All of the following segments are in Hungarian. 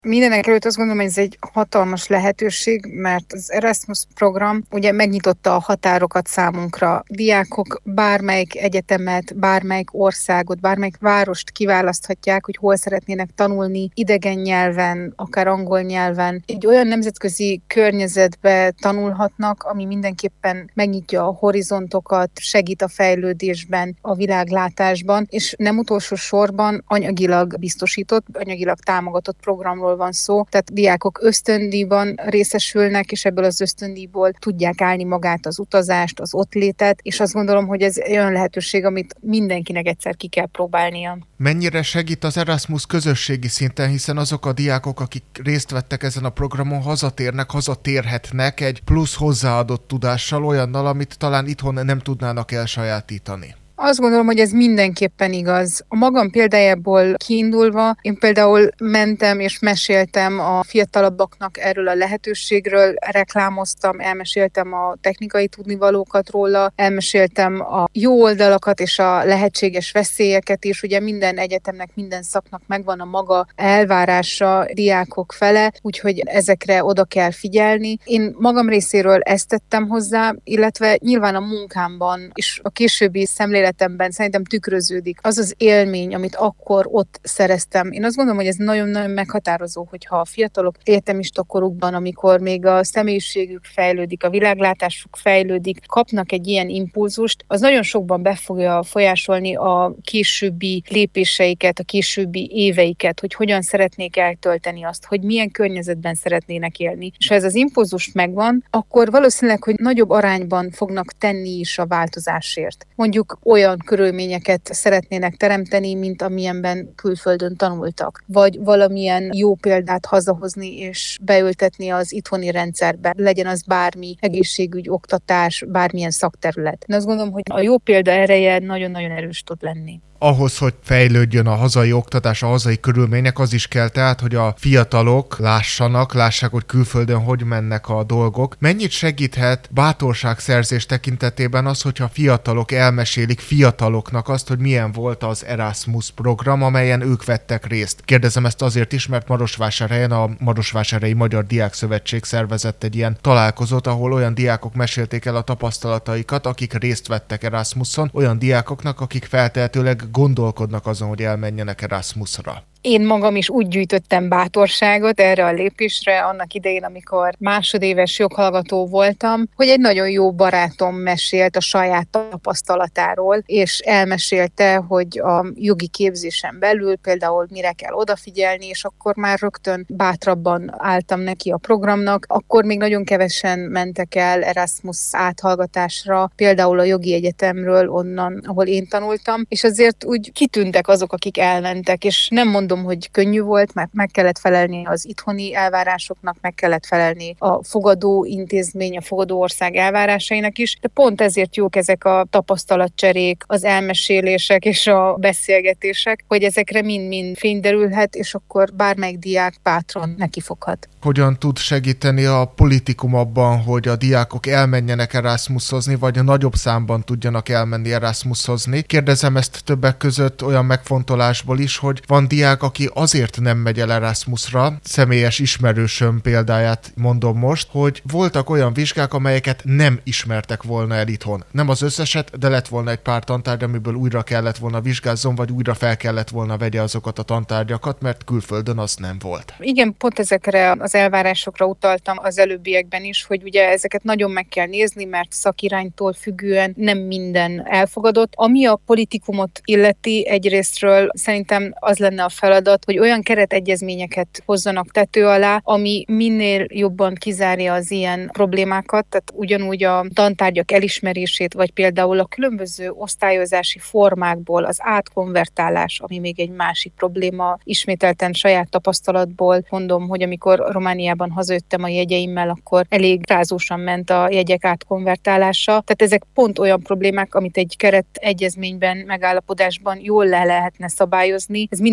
Mindenek előtt azt gondolom, hogy ez egy hatalmas lehetőség, mert az Erasmus program ugye megnyitotta a határokat számunkra. Diákok bármelyik egyetemet, bármelyik országot, bármelyik várost kiválaszthatják, hogy hol szeretnének tanulni, idegen nyelven, akár angol nyelven. Egy olyan nemzetközi környezetbe tanulhatnak, ami mindenképpen megnyitja a horizontokat, segít a fejlődésben, a világlátásban, és nem utolsó sorban anyagilag biztosított, anyagilag támogatott programról van szó, tehát diákok ösztöndíjban részesülnek, és ebből az ösztöndíjból tudják állni magát az utazást, az ottlétet, és azt gondolom, hogy ez olyan lehetőség, amit mindenkinek egyszer ki kell próbálnia. Mennyire segít az Erasmus közösségi szinten, hiszen azok a diákok, akik részt vettek ezen a programon, hazatérhetnek egy plusz hozzáadott tudással, olyannal, amit talán itthon nem tudnának elsajátítani? Azt gondolom, hogy ez mindenképpen igaz. A magam példájából kiindulva, én például mentem és meséltem a fiatalabbaknak erről a lehetőségről, reklámoztam, elmeséltem a technikai tudnivalókat róla, elmeséltem a jó oldalakat és a lehetséges veszélyeket is. Ugye minden egyetemnek, minden szaknak megvan a maga elvárása diákok fele, úgyhogy ezekre oda kell figyelni. Én magam részéről ezt tettem hozzá, illetve nyilván a munkámban és a későbbi szemléletemben szerintem tükröződik az az élmény, amit akkor ott szereztem. Én azt gondolom, hogy ez nagyon-nagyon meghatározó, hogyha a fiatalok egyetemista korukban, amikor még a személyiségük fejlődik, a világlátásuk fejlődik, kapnak egy ilyen impulzust, az nagyon sokban be fogja folyásolni a későbbi lépéseiket, a későbbi éveiket, hogy hogyan szeretnék eltölteni azt, hogy milyen környezetben szeretnének élni. És ha ez az impulzus megvan, akkor valószínűleg, hogy nagyobb arányban fognak tenni is a változásért. Mondjuk olyan körülményeket szeretnének teremteni, mint amilyenben külföldön tanultak. Vagy valamilyen jó példát hazahozni és beültetni az itthoni rendszerbe. Legyen az bármi egészségügy, oktatás, bármilyen szakterület. Én azt gondolom, hogy a jó példa ereje nagyon-nagyon erős tud lenni. Ahhoz, hogy fejlődjön a hazai oktatás, a hazai körülmények, az is kell tehát, hogy a fiatalok lássák, hogy külföldön hogy mennek a dolgok. Mennyit segíthet bátorságszerzés tekintetében az, hogyha fiatalok elmesélik fiataloknak azt, hogy milyen volt az Erasmus program, amelyen ők vettek részt? Kérdezem ezt azért is, mert Marosvásárhelyen a Marosvásárhelyi Magyar Diákszövetség szervezett egy ilyen találkozót, ahol olyan diákok mesélték el a tapasztalataikat, akik részt vettek Erasmuson, olyan diákoknak, akik feltehetőleg gondolkodnak azon, hogy elmenjenek Erasmusra. Én magam is úgy gyűjtöttem bátorságot erre a lépésre annak idején, amikor másodéves joghallgató voltam, hogy egy nagyon jó barátom mesélt a saját tapasztalatáról, és elmesélte, hogy a jogi képzésen belül például mire kell odafigyelni, és akkor már rögtön bátrabban álltam neki a programnak. Akkor még nagyon kevesen mentek el Erasmus áthallgatásra, például a jogi egyetemről, onnan, ahol én tanultam, és azért úgy kitűntek azok, akik elmentek, és nem mondom, hogy könnyű volt, mert meg kellett felelni az itthoni elvárásoknak, meg kellett felelni a fogadó intézmény, a fogadó ország elvárásainak is, de pont ezért jók ezek a tapasztalatcserék, az elmesélések és a beszélgetések, hogy ezekre mind-mind fényderülhet, és akkor bármelyik diák bátran nekifoghat. Hogyan tud segíteni a politikum abban, hogy a diákok elmenjenek Erasmusozni, vagy a nagyobb számban tudjanak elmenni Erasmusozni? Kérdezem ezt többek között olyan megfontolásból is, hogy van diák, aki azért nem megy el Erasmusra, személyes ismerősöm példáját mondom most, hogy voltak olyan vizsgák, amelyeket nem ismertek volna el itthon. Nem az összeset, de lett volna egy pár tantárgy, amiből újra kellett volna vizsgázzon, vagy újra fel kellett volna vegye azokat a tantárgyakat, mert külföldön az nem volt. Igen, pont ezekre az elvárásokra utaltam az előbbiekben is, hogy ugye ezeket nagyon meg kell nézni, mert szakiránytól függően nem minden elfogadott. Ami a politikumot illeti, egyrésztről szerintem az lenne a feladat, hogy olyan keretegyezményeket hozzanak tető alá, ami minél jobban kizárja az ilyen problémákat, tehát ugyanúgy a tantárgyak elismerését, vagy például a különböző osztályozási formákból az átkonvertálás, ami még egy másik probléma. Ismételten saját tapasztalatból mondom, hogy amikor Romániában hazajöttem a jegyeimmel, akkor elég rázósan ment a jegyek átkonvertálása. Tehát ezek pont olyan problémák, amit egy keretegyezményben, megállapodásban jól le lehetne szabályozni. Ez mindenképpen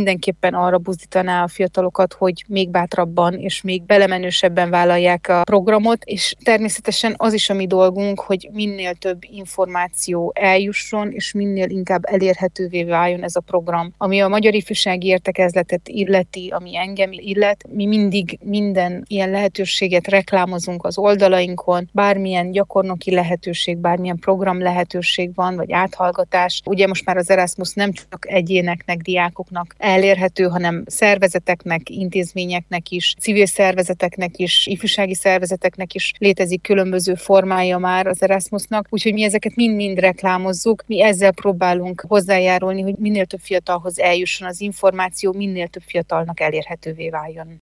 mindenképpen arra buzdítaná a fiatalokat, hogy még bátrabban és még belemenősebben vállalják a programot, és természetesen az is a mi dolgunk, hogy minél több információ eljusson, és minél inkább elérhetővé váljon ez a program. Ami a Magyar Ifjúsági Értekezletet illeti, ami engem illet, mi mindig minden ilyen lehetőséget reklámozunk az oldalainkon, bármilyen gyakornoki lehetőség, bármilyen program lehetőség van, vagy áthallgatás. Ugye most már az Erasmus nem csak egyéneknek, diákoknak elérhető, hanem szervezeteknek, intézményeknek is, civil szervezeteknek is, ifjúsági szervezeteknek is létezik különböző formája már az Erasmusnak, úgyhogy mi ezeket mind-mind reklámozzuk. Mi ezzel próbálunk hozzájárulni, hogy minél több fiatalhoz eljusson az információ, minél több fiatalnak elérhetővé váljon.